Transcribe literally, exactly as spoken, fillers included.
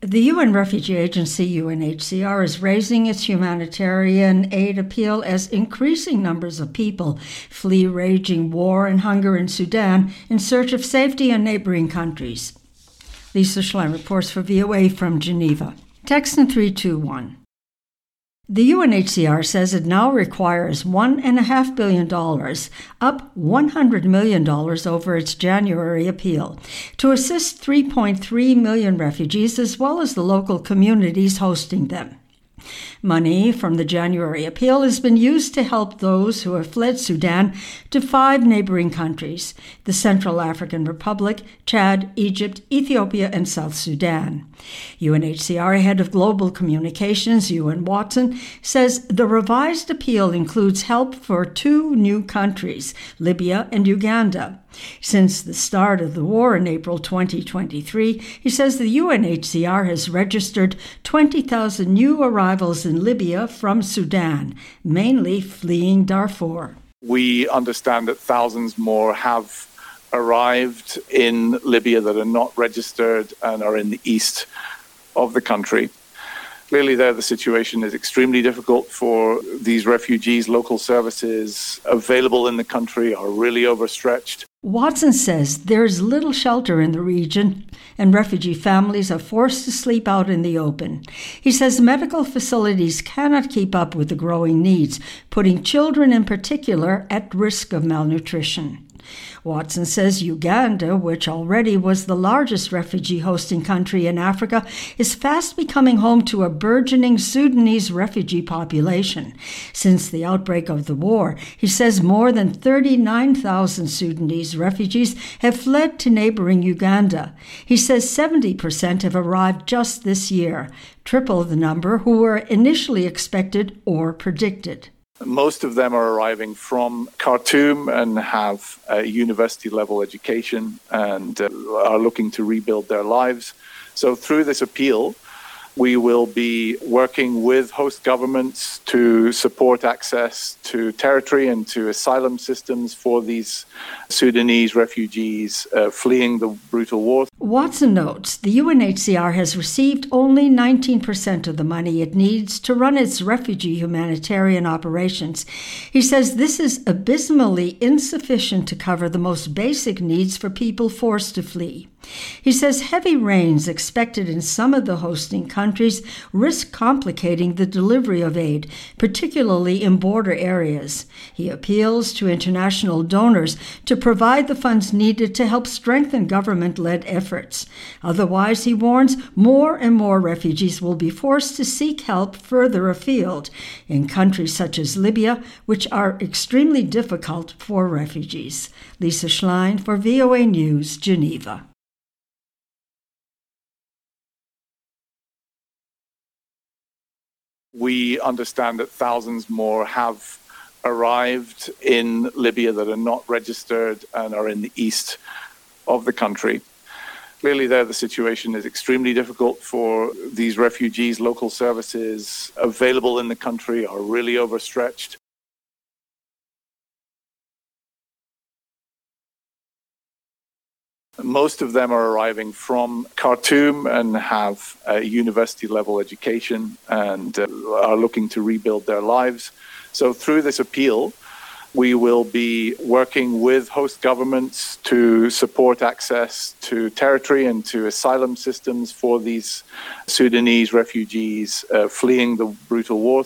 The U N Refugee Agency, U N H C R, is raising its humanitarian aid appeal as increasing numbers of people flee raging war and hunger in Sudan in search of safety in neighboring countries. Lisa Schlein reports for V O A from Geneva. Text in three two one. The U N H C R says it now requires one point five billion dollars, up one hundred million dollars over its January appeal, to assist three point three million refugees as well as the local communities hosting them. Money from the January appeal has been used to help those who have fled Sudan to five neighboring countries: the Central African Republic, Chad, Egypt, Ethiopia, and South Sudan. U N H C R head of Global Communications, Ewan Watson, says the revised appeal includes help for two new countries, Libya and Uganda. Since the start of the war in April twenty twenty-three, he says the U N H C R has registered twenty thousand new arrivals in Libya from Sudan, mainly fleeing Darfur. We understand that thousands more have arrived in Libya that are not registered and are in the east of the country. Clearly there, the situation is extremely difficult for these refugees. Local services available in the country are really overstretched. Watson says there is little shelter in the region, and refugee families are forced to sleep out in the open. He says medical facilities cannot keep up with the growing needs, putting children in particular at risk of malnutrition. Watson says Uganda, which already was the largest refugee hosting country in Africa, is fast becoming home to a burgeoning Sudanese refugee population. Since the outbreak of the war, he says more than thirty-nine thousand Sudanese refugees have fled to neighboring Uganda. He says seventy percent have arrived just this year, triple the number who were initially expected or predicted. Most of them are arriving from Khartoum and have a university-level education and uh, are looking to rebuild their lives. So through this appeal, we will be working with host governments to support access to territory and to asylum systems for these Sudanese refugees uh, fleeing the brutal war. Watson notes the U N H C R has received only nineteen percent of the money it needs to run its refugee humanitarian operations. He says this is abysmally insufficient to cover the most basic needs for people forced to flee. He says heavy rains expected in some of the hosting countries risk complicating the delivery of aid, particularly in border areas. He appeals to international donors to provide the funds needed to help strengthen government-led efforts. Otherwise, he warns, more and more refugees will be forced to seek help further afield, in countries such as Libya, which are extremely difficult for refugees. Lisa Schlein for V O A News, Geneva. We understand that thousands more have arrived in Libya that are not registered and are in the east of the country. Clearly there, the situation is extremely difficult for these refugees. Local services available in the country are really overstretched. Most of them are arriving from Khartoum and have a university-level education and uh, are looking to rebuild their lives. So through this appeal, we will be working with host governments to support access to territory and to asylum systems for these Sudanese refugees uh, fleeing the brutal war.